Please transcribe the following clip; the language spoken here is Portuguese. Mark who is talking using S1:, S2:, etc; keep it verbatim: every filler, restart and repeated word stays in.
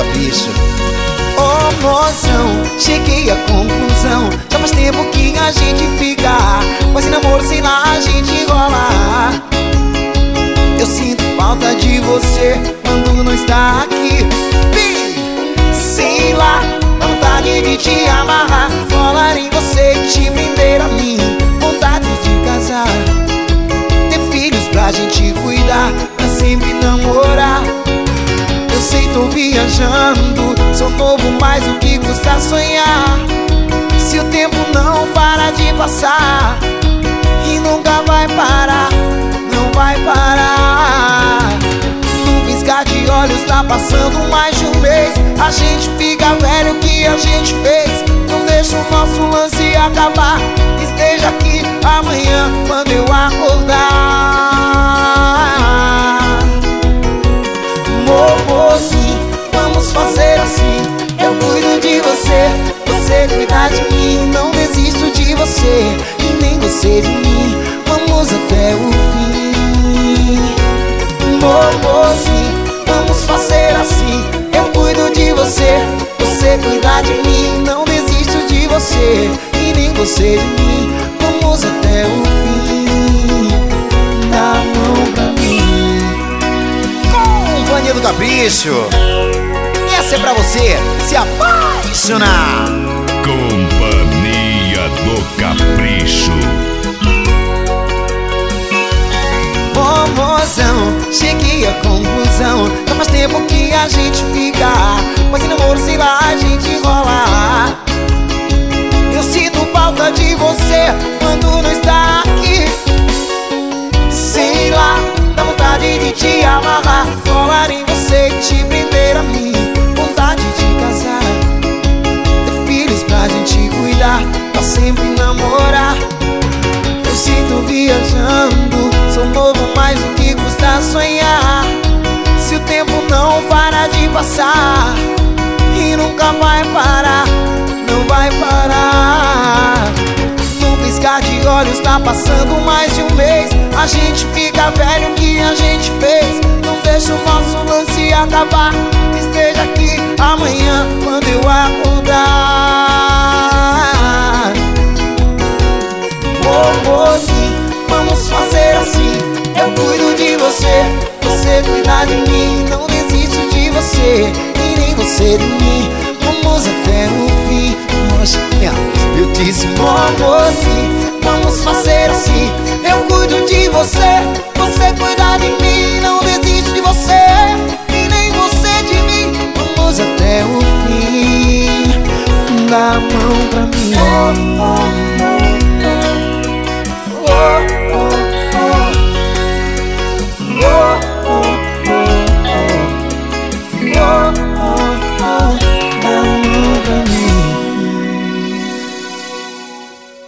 S1: Capricho.
S2: Ô mozão, cheguei à conclusão. Já faz tempo que a gente fica, mas em namoro sei lá a gente rola. Eu sinto falta de você quando não está aqui. Sei lá, dá vontade de te amarrar, colar em você e te prender a mim. Vontade de casar, ter filhos pra gente cuidar, pra sempre namorar. Eu sei, tô viajando, sou novo, mas o que custa sonhar? Se o tempo não para de passar, e nunca vai parar, não vai parar. No piscar de olhos tá passando mais de um mês. A gente fica velho, o que a gente fez? Não deixa o nosso lance acabar. Esteja aqui amanhã quando eu acordar. Momozinho, vamos fazer assim. Eu cuido de você, você cuida de mim. Não desisto de você, e nem você de mim. Vamos até o fim. Momozinho, vamos fazer assim. Eu cuido de você, você cuida de mim. Não desisto de você, e nem você de mim. Vamos até o fim. Dá a mão pra mim.
S1: Companhia do Capricho. Essa é pra você se apaixonar.
S3: Companhia do Capricho.
S2: Ô mozão, cheguei à conclusão. Já faz tempo que a gente fica, mas em namoro sei lá a gente rola. Eu sinto falta de você quando não está aqui. Sei lá, dá vontade de te amarrar, colar em você e te prender a mim. Vontade de casar, ter filhos pra gente cuidar, pra sempre namorar. Eu sinto viajando, sou novo, mas o que custa sonhar? Se o tempo não para de passar, e nunca vai parar, não vai parar. No piscar de olhos tá passando mais de um mês. A gente fica velho, o que a gente fez? Não deixa o nosso lance acabar. Esteja aqui amanhã quando eu acordar. Momozinho, vamos fazer assim. Eu cuido de você, você cuida de mim. Não desisto de você, e nem você de mim. Vamos até o fim. Eu disse, momozinho, vamos fazer assim. Eu cuido de você, você cuida de mim. Não desisto de você, e nem você de mim. Vamos até o fim. Dá a mão pra mim.